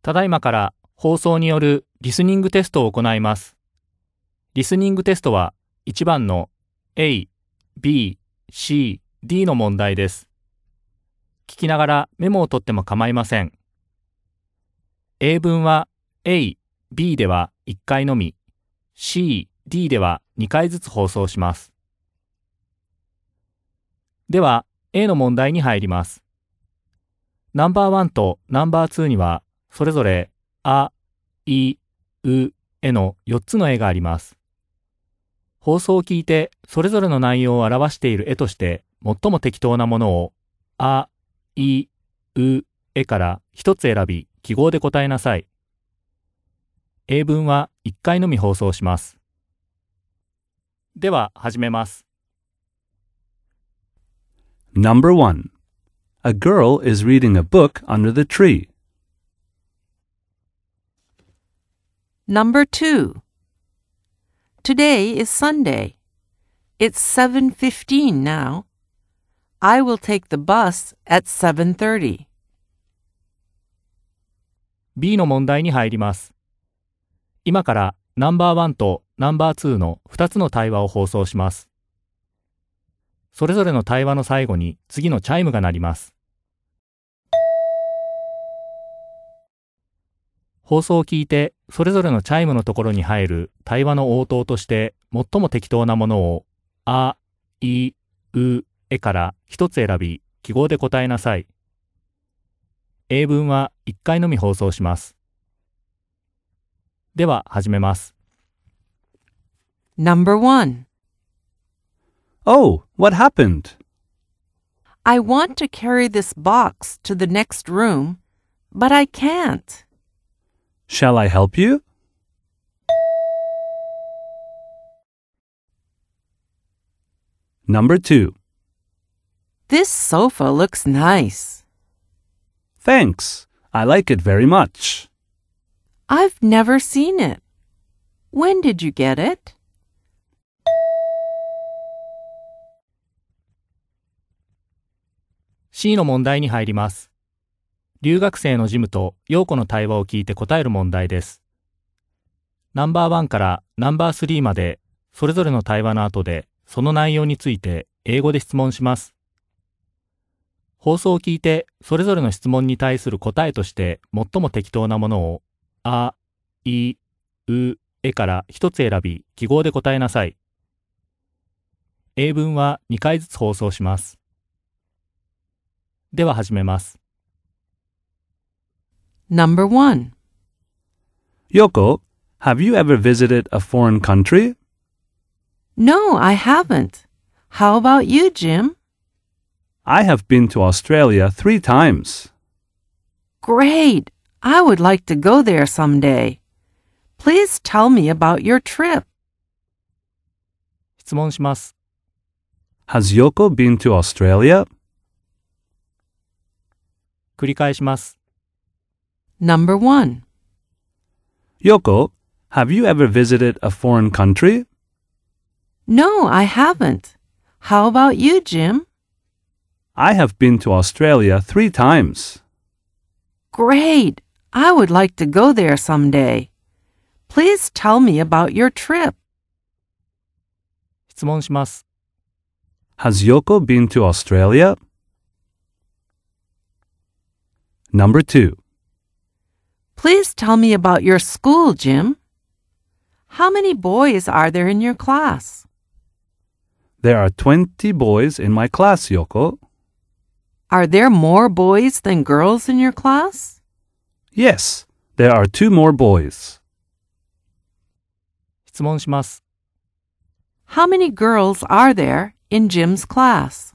ただいまから放送によるリスニングテストを行います。リスニングテストは1番の A、B、C、D の問題です。聞きながらメモを取っても構いません。英文は A、B では1回のみ、C、D では2回ずつ放送します。では A の問題に入ります。ナンバー1とナンバー2にはそれぞれあ、い、う、えの4つの絵があります。放送を聞いてそれぞれの内容を表している絵として最も適当なものをあ、い、う、えから1つ選び記号で答えなさい。英文は1回のみ放送します。では始めます。 Number 1. A girl is reading a book under the tree. Number 2. Today is Sunday. It's 7:15 now. I will take the bus at 7:30. B の問題に入ります。今からナンバー1とナンバー2の2つの対話を放送します。それぞれの対話の最後に次のチャイムが鳴ります。放送を聞いてそれぞれのチャイムのところに入る対話の応答として最も適当なものをあ、い、う、えから1つ選び記号で答えなさい。英文は1回のみ放送します。では始めます。 Number 1. Oh, what happened? I want to carry this box to the next room, but I can't. Shall I help you? Number 2. This sofa looks nice. Thanks. I like it very much. I've never seen it. When did you get it? C の問題に入ります。留学生のジムと陽子の対話を聞いて答える問題です。ナンバー1からナンバー3までそれぞれの対話の後でその内容について英語で質問します。放送を聞いてそれぞれの質問に対する答えとして最も適当なものをあ、い、う、えから1つ選び記号で答えなさい。英文は2回ずつ放送します。では始めます。 Number 1. Yoko, have you ever visited a foreign country? No, I haven't. How about you, Jim? I have been to Australia 3 times. Great! I would like to go there someday. Please tell me about your trip. 質問します。 Has Yoko been to Australia? 繰り返します。 Number 1. Yoko, have you ever visited a foreign country? No, I haven't. How about you, Jim? I have been to Australia 3 times. Great! I would like to go there someday. Please tell me about your trip. 質問します。 Has Yoko been to Australia? Number 2. Please tell me about your school, Jim. How many boys are there in your class? There are 20 boys in my class, Yoko. Are there more boys than girls in your class? Yes, there are 2 more boys. 質問します。 How many girls are there in Jim's class?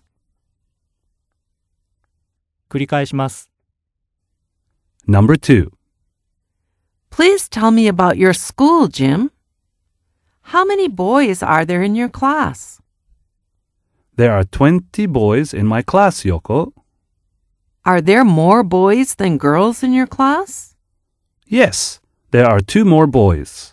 繰り返します。 Number 2. Please tell me about your school, Jim. How many boys are there in your class? There are 20 boys in my class, Yoko. Are there more boys than girls in your class? Yes, there are 2 more boys.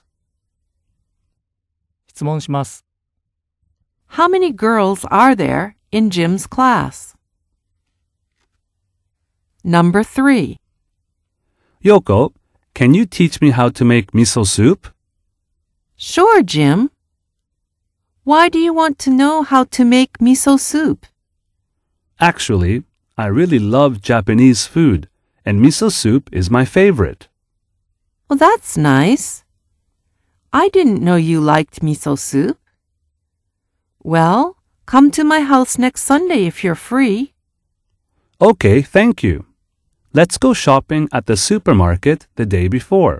質問します。 How many girls are there in Jim's class? Number 3. Yoko, can you teach me how to make miso soup? Sure, Jim. Why do you want to know how to make miso soup? Actually, I really love Japanese food, and miso soup is my favorite. Well, that's nice. I didn't know you liked miso soup. Well, come to my house next Sunday if you're free. Okay, thank you. Let's go shopping at the supermarket the day before.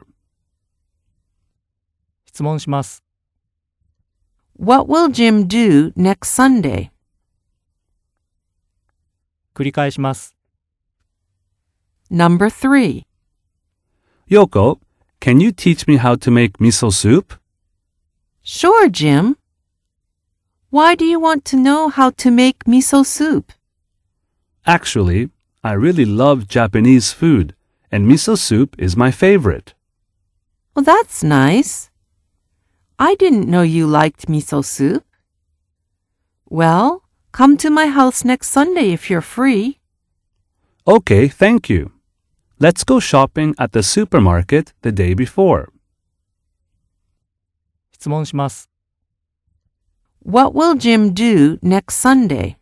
質問します。 What will Jim do next Sunday? 繰り返します。 Number 3. Yoko, can you teach me how to make miso soup? Sure, Jim. Why do you want to know how to make miso soup? Actually, I really love Japanese food, and miso soup is my favorite. Well, that's nice. I didn't know you liked miso soup. Well, come to my house next Sunday if you're free. Okay, thank you. Let's go shopping at the supermarket the day before. 質問します。 What will Jim do next Sunday?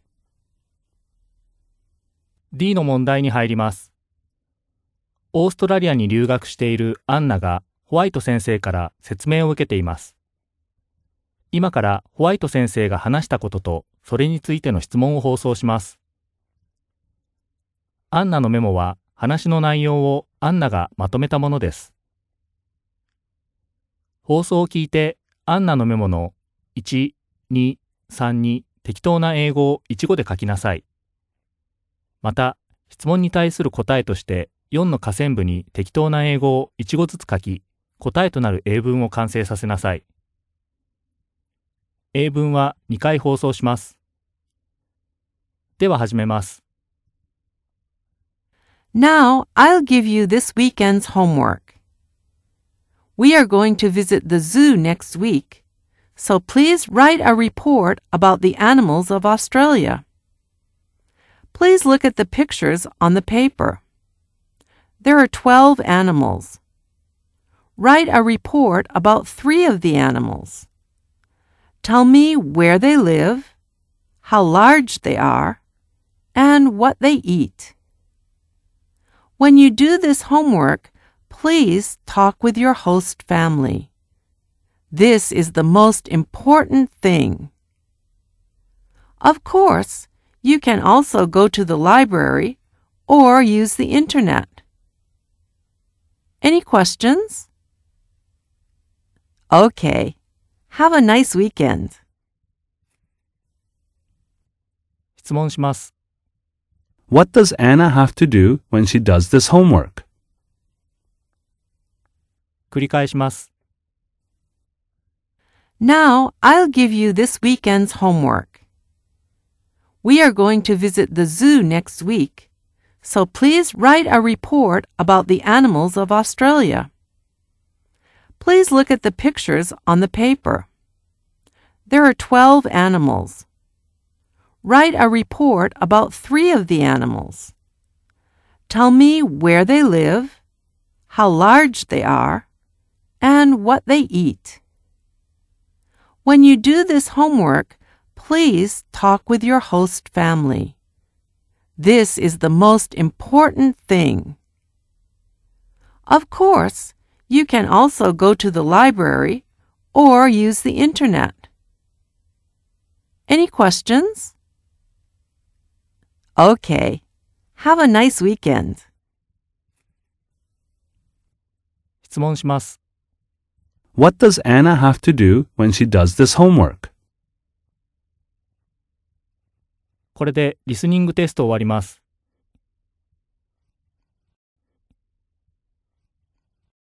D の問題に入ります。オーストラリアに留学しているアンナがホワイト先生から説明を受けています。今からホワイト先生が話したこととそれについての質問を放送します。アンナのメモは話の内容をアンナがまとめたものです。放送を聞いてアンナのメモの1、2、3に適当な英語を1語で書きなさい。また、質問に対する答えとして4の下線部に適当な英語を1語ずつ書き、答えとなる英文を完成させなさい。英文は2回放送します。では始めます。 Now, I'll give you this weekend's homework. We are going to visit the zoo next week, so please write a report about the animals of Australia. Please look at the pictures on the paper. There are 12 animals. Write a report about 3 of the animals. Tell me where they live, how large they are, and what they eat. When you do this homework, please talk with your host family. This is the most important thing. Of course, you can also go to the library or use the internet. Any questions? Okay. Have a nice weekend. 質問します。 What does Anna have to do when she does this homework? 繰り返します。 Now, I'll give you this weekend's homework. We are going to visit the zoo next week, so please write a report about the animals of Australia. Please look at the pictures on the paper. There are 12 animals. Write a report about 3 of the animals. Tell me where they live, how large they are, and what they eat. When you do this homework, please talk with your host family. This is the most important thing. Of course, you can also go to the library or use the internet. Any questions? Okay. Have a nice weekend. 質問します。 What does Anna have to do when she does this homework? これでリスニングテスト終わります。